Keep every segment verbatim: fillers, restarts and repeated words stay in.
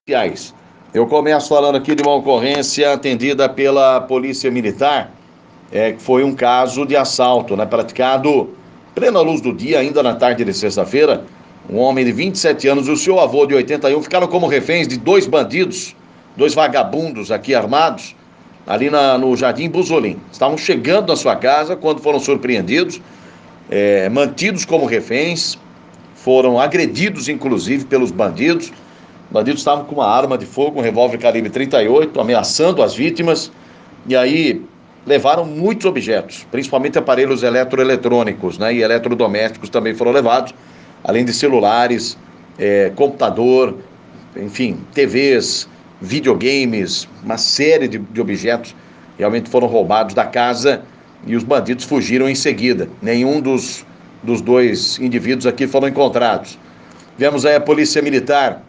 Policiais. Eu começo falando aqui de uma ocorrência atendida pela Polícia Militar, é, que foi um caso de assalto, né, praticado plena luz do dia, ainda na tarde de sexta-feira. Um homem de vinte e sete anos e o seu avô de oitenta e um ficaram como reféns de dois bandidos, dois vagabundos aqui armados, ali na, no Jardim Buzolim. Estavam chegando na sua casa quando foram surpreendidos, é, mantidos como reféns, foram agredidos inclusive pelos bandidos. Os bandidos estavam com uma arma de fogo, um revólver calibre trinta e oito, ameaçando as vítimas, e aí levaram muitos objetos, principalmente aparelhos eletroeletrônicos, né, e eletrodomésticos também foram levados, além de celulares, é, computador, enfim, T Vs, videogames, uma série de, de objetos realmente foram roubados da casa e os bandidos fugiram em seguida. Nenhum dos, dos dois indivíduos aqui foram encontrados. Vemos aí a Polícia Militar,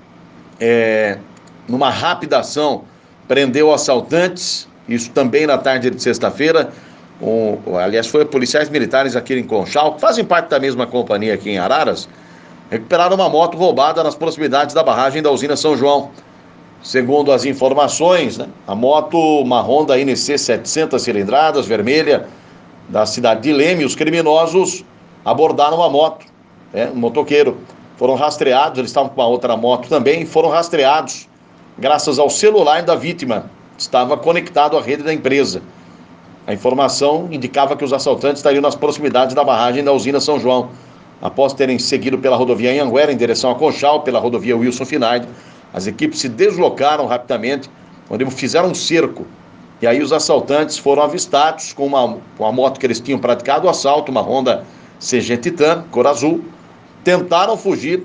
É, numa rápida ação, prendeu assaltantes, isso também na tarde de sexta-feira. Um, aliás, foi policiais militares aqui em Conchal, que fazem parte da mesma companhia aqui em Araras, recuperaram uma moto roubada nas proximidades da barragem da usina São João. Segundo as informações, né, a moto, uma Honda N C setecentas cilindradas, vermelha, da cidade de Leme, os criminosos abordaram a moto, né, um motoqueiro. Foram rastreados, eles estavam com uma outra moto também, foram rastreados graças ao celular da vítima, estava conectado à rede da empresa. A informação indicava que os assaltantes estariam nas proximidades da barragem da usina São João. Após terem seguido pela rodovia Anhanguera em direção a Conchal, pela rodovia Wilson Finardi, as equipes se deslocaram rapidamente, onde fizeram um cerco. E aí os assaltantes foram avistados com uma, com a moto que eles tinham praticado o assalto, uma Honda C G Titan, cor azul. Tentaram fugir,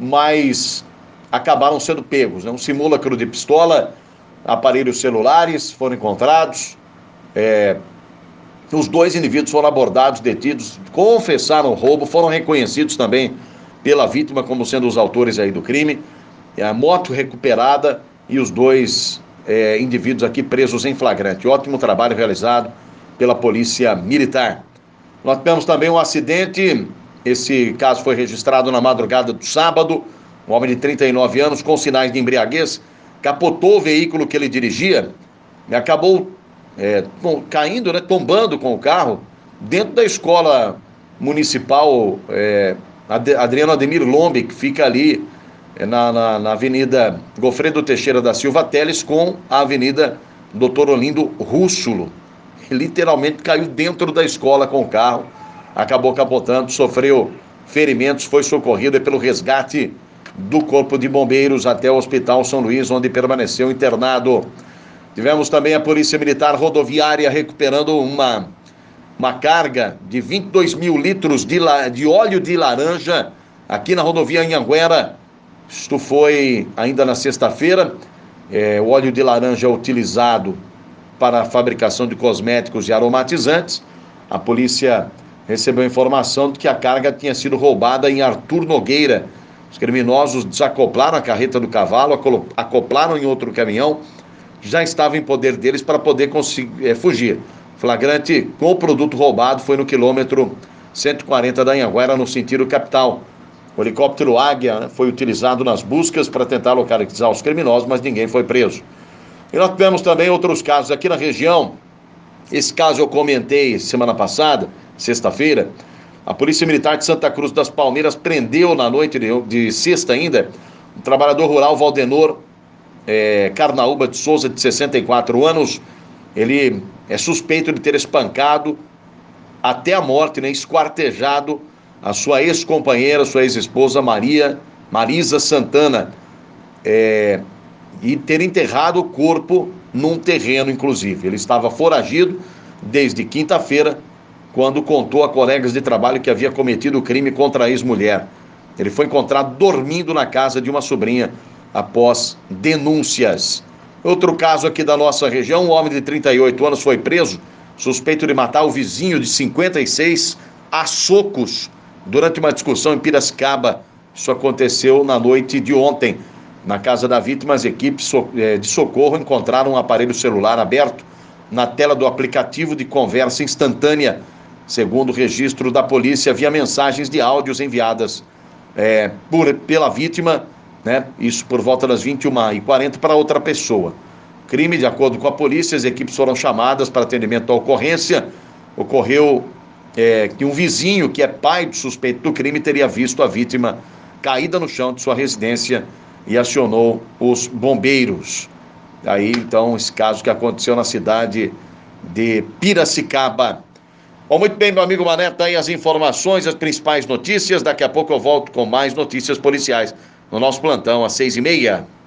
mas acabaram sendo pegos, né? Um simulacro de pistola, aparelhos celulares foram encontrados. É, os dois indivíduos foram abordados, detidos, confessaram o roubo, foram reconhecidos também pela vítima como sendo os autores aí do crime. A moto recuperada e os dois é, indivíduos aqui presos em flagrante. Ótimo trabalho realizado pela Polícia Militar. Nós tivemos também um acidente. Esse caso foi registrado na madrugada do sábado. Um homem de trinta e nove anos com sinais de embriaguez capotou o veículo que ele dirigia e acabou é, caindo, né, tombando com o carro dentro da escola municipal é, Adriano Ademir Lombe, que fica ali é, na, na, na Avenida Gofredo Teixeira da Silva Teles com a Avenida doutor Olindo Rússulo. Literalmente caiu dentro da escola com o carro, acabou capotando, sofreu ferimentos, foi socorrido pelo resgate do Corpo de Bombeiros até o Hospital São Luís, onde permaneceu internado. Tivemos também a Polícia Militar Rodoviária recuperando uma, uma carga de vinte e dois mil litros de, la, de óleo de laranja aqui na rodovia Anhanguera. Isto foi ainda na sexta-feira. É, o óleo de laranja é utilizado para a fabricação de cosméticos e aromatizantes. A polícia recebeu informação de que a carga tinha sido roubada em Arthur Nogueira. Os criminosos desacoplaram a carreta do cavalo, acoplaram em outro caminhão, que já estava em poder deles para poder conseguir, é, fugir. Flagrante com o produto roubado foi no quilômetro cento e quarenta da Anhanguera, no sentido capital. O helicóptero Águia, né, foi utilizado nas buscas para tentar localizar os criminosos, mas ninguém foi preso. E nós tivemos também outros casos aqui na região. Esse caso eu comentei semana passada, sexta-feira. A Polícia Militar de Santa Cruz das Palmeiras prendeu na noite de, de sexta ainda um trabalhador rural, Valdenor é, Carnaúba de Souza, de sessenta e quatro anos. Ele é suspeito de ter espancado até a morte, né, esquartejado a sua ex-companheira, sua ex-esposa Maria Marisa Santana, é, e ter enterrado o corpo num terreno, inclusive. Ele estava foragido desde quinta-feira, quando contou a colegas de trabalho que havia cometido o crime contra a ex-mulher. Ele foi encontrado dormindo na casa de uma sobrinha após denúncias. Outro caso aqui da nossa região, um homem de trinta e oito anos foi preso, suspeito de matar o vizinho de cinquenta e seis a socos durante uma discussão em Piracicaba. Isso aconteceu na noite de ontem. Na casa da vítima, as equipes de socorro encontraram um aparelho celular aberto na tela do aplicativo de conversa instantânea. Segundo o registro da polícia, havia mensagens de áudios enviadas é, por, pela vítima né? Isso por volta das vinte e uma e quarenta para outra pessoa. Crime, de acordo com a polícia, as equipes foram chamadas para atendimento à ocorrência. Ocorreu é, que um vizinho, que é pai do suspeito do crime, teria visto a vítima caída no chão de sua residência e acionou os bombeiros. Aí, então, esse caso que aconteceu na cidade de Piracicaba. Bom, muito bem, meu amigo Mané, tá aí as informações, as principais notícias. Daqui a pouco eu volto com mais notícias policiais no nosso plantão às seis e meia.